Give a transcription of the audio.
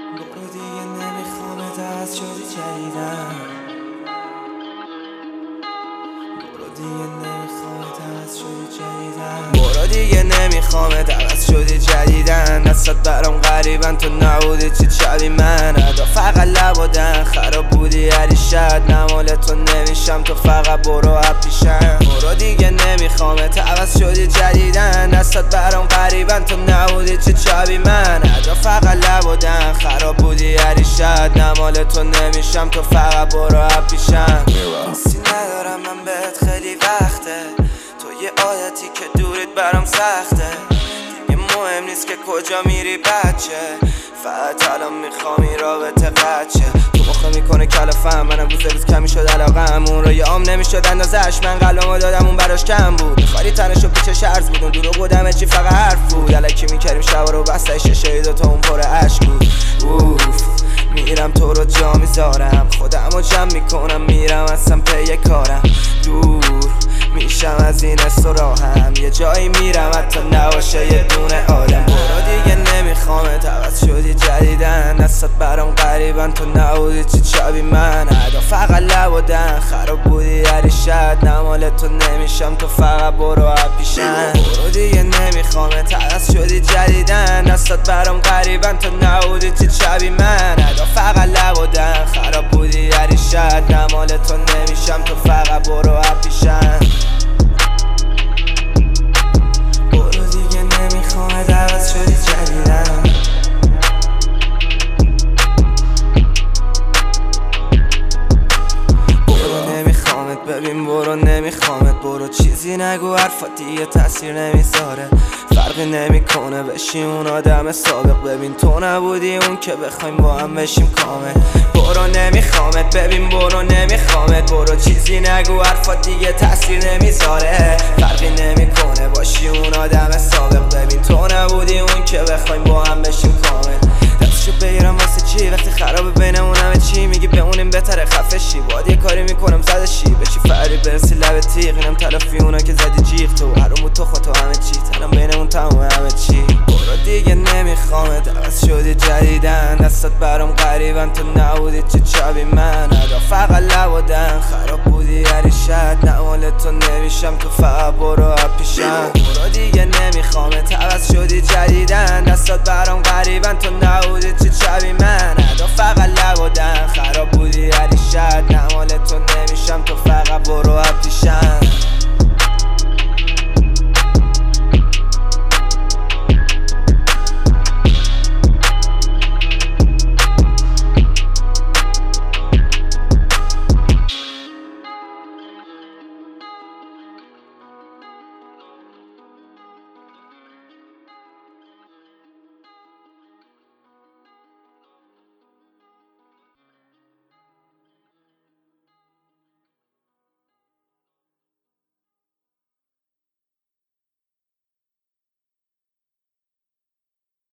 برو دیگه نمیخوامت عوض شدی جدیدن. برو دیگه نمیخوامت عوض شدی جدیدن. برو دیگه نمیخوامت عوض شدی جدیدن. دستت برام غریبن تو نبودی چی شبی من. ادا فقط لبادن خراب بودی هری شد نمال تو نمیشم تو فقط برو اپیشم. برو دیگه نمیخوامت عوض شدی جدیدن. دستت برام غریبن تو نبودی چی شبی من. ادا فقط لبادن خراب بودی هری شد نمال تو نمیشم تو فقط برو اپیشم. حسی ندارم من بهت خیلی وقته. تو یه عادتی که دورت برام سخته. دیگه مهم نیست که کجا میری بچه. فقط الان میخوام این رابطه قچه. تو مخه میکنه کلافم منم روز کمی شد علاقم. اون رو یه عام نمیشد اندازش. من قلبمو دادم اون براش کم بود. میخواری تنشو پیچش عرض بود. اون دروغ بودم چی فقط حرف بود. الکی میکردیم شبا رو بسته ششه دوتا اون پر عشق بود. اوف میرم تو رو جا میذارم. خودمو جمع میکنم میرم اصلا پی کارم. دور میشم از این استراحم. یه جایی میرم حتی نباشه یه دونه آدم. برو دیگه نمیخوامت عوض شدی جدیدن. دستت برام غریبن تو نبودی چی شبی من. ادا فقط لبادن خراب بودی هری شد نمال تو نمیشم تو فقط برو اپیشن. برو دیگه نمیخوامت عوض شدی جدیدن. دستت برام غریبن تو نبودی چی شبی من. ادا فقط لبادن خراب بودی هری شد نمال تو نمیشم تو فقط برو اپیشن. برو دیگه نمیخوامت عوض شدی جدیدن. برو نمیخوامت ببین برو نمیخوامت. برو چیزی نگو حرفات دیگه تاثیر نمیذاره. فرقی نمیکنه بشی اون آدم سابق. ببین تو نبودی اون که بخوایم با هم بشیم کامل. برو نمیخوامت ببین برو نمیخوامت. برو چیزی نگو حرفات دیگه تاثیر نمیذاره. فرقی نمیکنه باشی اون آدم سابق. ببین تو نبودی اون که بخوایم با هم بشیم کامل. دستشو بگیرم واسه چی وقتی خرابه بینمون همه چی. میگی بمونیم بهتره خفه شی. باید یه کاری میکنم زدشی بشی فری برسی لب تیغ. اینم تلافی اونا که زدی جیغ. تو حروم تو خود تو همه چی تنم بینمون تموم همه چی. برو دیگه نمیخوامت عوض شدی جدیدن. دستت برام غریبن تو نبودی چه شبی من. ادا فقط لبادن خراب بودی هری شد نمال تو نمیشم تو فقط برو اپیشم. برو دیگه نمیخوامت عوض شدی جدیدن. دستت برام غریبن تو نبودی چه